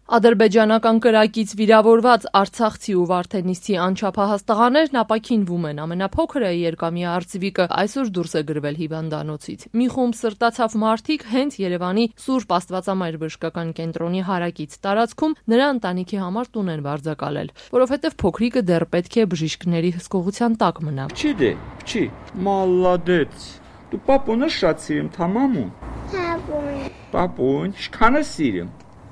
Ադրբեջանական կրակից վիրավորված արցախցի ու վարդենիսցի անչափահաս տղաներն ապաքինվում են։ Ամենափոքրը երկամյա արծիվիկը այսօր դուրս է գրվել հիվանդանոցից։ Մի խումբ սրտացավ մարդիկ հենց Երևանի Սուրբ Աստվածամայր բժշկական կենտրոնի հարակից տարածքում նրա ընտանիքի համար տուն են վարձակալել, որովհետև փոքրիկը դեռ պետք է բժիշկների հսկողության տակ մնա։ Չի, մալադեց։ Դու պապոնը շատ սիրում, թամամու։ Պապուն, շքանը սիրում։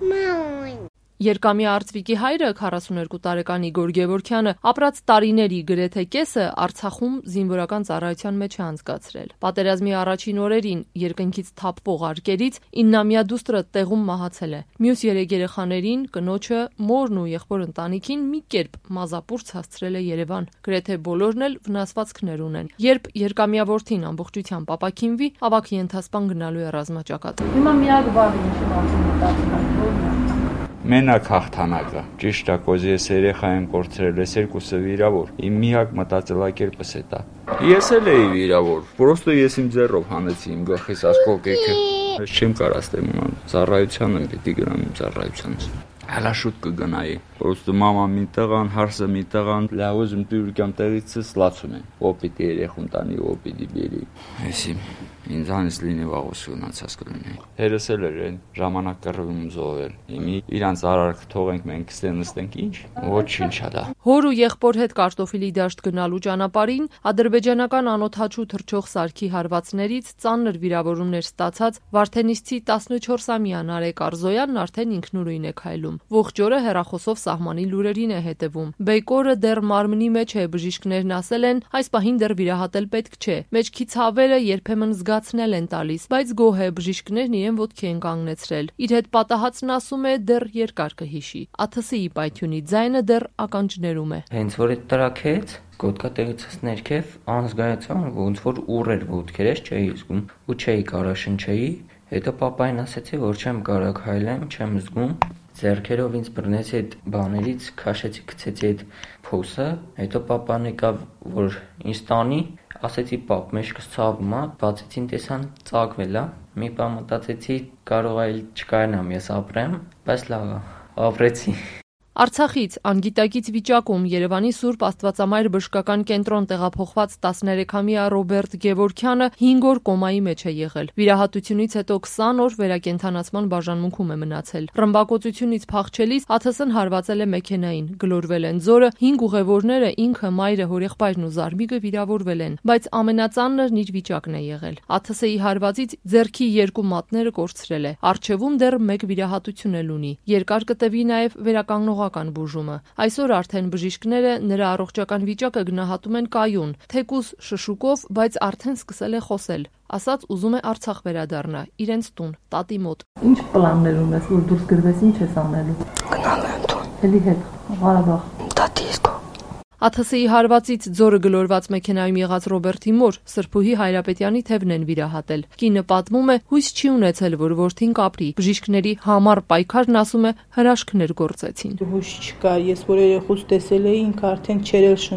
Երկամյա արծվիկի հայրը 42 տարեկան Իգոր Գևորգյանը ապրած տարիների գրեթե կեսը Արցախում զինվորական ծառայության մեջ է անցկացրել։ Պատերազմի առաջին օրերին երկնքից թափվող արկերից 9-ամյա դուստրը տեղում մահացել է։ Մյուս 3 երեխաներին, կնոջը, մորն ու եղբոր ընտանիքին մի կերպ մազապուրց հասցրել է Երևան։ Գրեթե բոլորն էլ վնասվածքներ ունեն։ Երբ երկամյա որդին ամբողջությամբ ապաքինվի, ավագ ենթասպան գնալու է ռազմաճակատ։ Հիմա միակ բառը ինչ եմ մտածում։ Մենակ հաղթանակը։ Ճիշտ է, կոզ ես երեխա եմ կորցրել, ես երկուսը վիրավոր։ Իմ միակ մտածելակերպս է դա։ Ես էլ էի վիրավոր, պրոստը ես իմ ձեռով հանեցի իմ գլխիս ասկոկեքը։ Ես չեմ կարող ստեմ իմանալ, ծառայության եմ պիտի գնամ իմ ծառայությանից։ Հələ շուտ կգնայի։ Պրոստը մամա մի տղան, հարսը մի տղան, լավ ուզում դուրգամ տեղից լացում են։ Օպիտի երեխուն տանի, օպիտի բերի։ Էսի ինձանից լինի վաղուց գնացած կլինի։ Հերս էլ էր այն ժամանակ կռվում զոհել։ Իմի իրանց արարք թողենք մենք ստենստենք ինչ։ Ոչինչ ա դա։ Հոր ու եղբոր հետ կարտոֆիլի դաշտ գնալու ճանապարհին ադրբեջանական անօթաչու թռչող սարքի հարվածներից ծանր վիրավորումներ ստացած վարդենիսցի 14-ամյա Նարեկ Արզոյանն արդեն ինքնուրույն է քայլում։ Ողջ օրը հեռախոսով սահմանի լուրերին է հետևում։ Բեկորը դեռ մարմնի մեջ է, բժիշկներն ասել են, այս պահին դեռ վիրահատել պետք չէ։ Մեջքի ցավերը երբեմն զգացնել են տալիս, բայց գոհ է, բժիշկներն իրեն ոտքի են կանգնեցրել։ Իր հետ պատահածն ասում է դեռ երկար կհիշի։ ԱԹՍ-ի պայթյունի ձայնը դեռ ականջներում է։ Հենց որ այդ տրաքեց, գոտկա տեղիցս ներքև անզգայացան, ոնց որ ուռեր ոտքերս չէի զգում ու չէի կարող շնչեի։ Հետո պապային ասեցի, որ չեմ կարող քայլեմ, չեմ զգում։ Ձեռքերով ինձ բռնեցի այդ բաներից, քաշեցի, գցեցի այդ փոսը, հետո պապան եկավ, որ ինձ տանի, ասեցի պապ, մեջքս ցավում է, բացեցին տեսան ծագվել է, մի բան մտածեցի, կարող այլ չկայանամ ես ապրեմ, բայց լավ է, ապրեցի։ Արցախից անգիտակից վիճակում Երևանի Սուրբ Աստվածամայր բժշկական կենտրոն տեղափոխված 13-ամյա Ռոբերտ Գևորգյանը 5 օր կոմայի մեջ է եղել։ Վիրահատությունից հետո 20 օր վերակենդանացման բաժանմունքում է մնացել։ Ռմբակոծությունից փախչելիս ԱԹՍ-ն հարվածել է մեքենային, գլորվել են ձորը, 5 ուղևորները, ինքը, մայրը, հորեղբայրն ու զարմիկը վիրավորվել են, բայց ամենածանրն իր վիճակն է եղել։ ԱԹՍ-ի հարվածից ձեռքի 2 մատները կորցրել է։ Առջևում դեռ 1 վիրահատություն էլ ունի։ Երկար կտևի նաև վերականգնողական բուժումը։ Այսօր արդեն բժիշկները նրա առողջական վիճակը գնահատում են կայուն, թեկուզ շշուկով, բայց արդեն սկսել է խոսել։ Ասաց ուզում է Արցախ վերադառնա, իրենց տուն, տատի մոտ։ Ինչ պլաններ ունես, որ դուրս գրվես, ինչ ես անելու։ Գնալու եմ տուն։ Էլի հետ, Ղարաբաղ։ Տատի իսկ։ ԱԹՍ-ի հարվածից ձորը գլորված մեքենայում եղած Ռոբերտի մոր Սրբուհի Հայրապետյանի թևն են վիրահատել։ Կինը պատմում է, հույս չի ունեցել, որ որդին կապրի։ Բժիշկների համառ պայքարն ասում է հրաշքներ գործեցին։ Հույս չկա, ես որ երեխուց տեսել էի, ինքը արդեն չէր էլ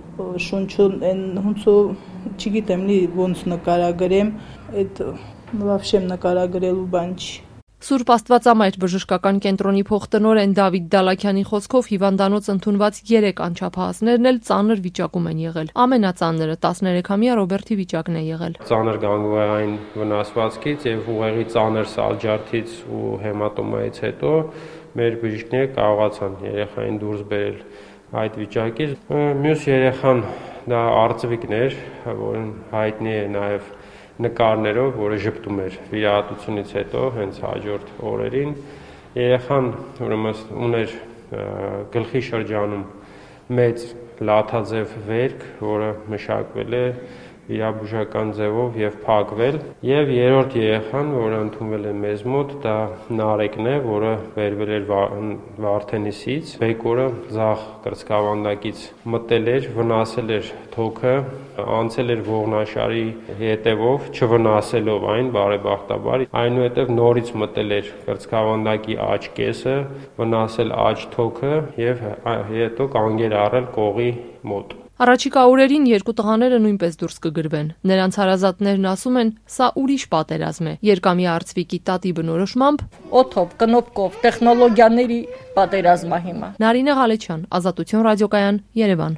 շնչում, այն հունցու չգիտեմ, ոնց նկարագրեմ, այդ վավշեմ նկարագրելու բան չի։ Սուրբ Աստվածամայր բժշկական կենտրոնի փոխտնօրեն Դավիթ Դալաքյանի խոսքով հիվանդանոց ընդունված 3 անչափահասներն էլ ծանր վիճակում են եղել։ Ամենածանրը 13-ամյա Ռոբերտի վիճակն է եղել։ Ծանր գանգուղային վնասվածքից եւ ուղեղի ծանր սալջարդից ու հեմատոմայից հետո մեր բժիշկները կարողացան երեխային դուրս բերել այդ վիճակից։ Մյուս երեխան դա արծվիկն էր, որն հայտնի է նաեւ նկարներով, որը ժպտում էր վիրահատությունից հետո, հենց հաջորդ օրերին, երեխան ուրեմն ուներ գլխի շրջանում մեծ լաթաձև վերք, որը մշակվել է վիրաբուժական ձևով եւ փակվել, եւ երրորդ երեխան, որը ընդունվել է մեզ մոտ, դա Նարեկն է, որը վերվել էր Վարդենիսից, բեկորը ձախ կրծքավանդակից մտել էր, վնասել էր թոքը, անցել էր ողնաշարի հետևով, չվնասելով այն բարեբախտաբար, այնուհետև նորից մտել էր կրծքավանդակի աջ կեսը, վնասել աջ թոքը եւ հետո կանգեր առել կողի մոտ։ Առաջիկա օրերին երկու տղաները նույնպես դուրս կգրվեն։ Նրանց հարազատներն ասում են, սա ուրիշ պատերազմ է։ Երկամյա Արծվիկի տատի բնորոշմամբ օթոպ, կնոպկով, տեխնոլոգիաների պատերազմա հիմա։ Նարինե Ղալեչյան, Ազատություն ռադիոկայան, Երևան։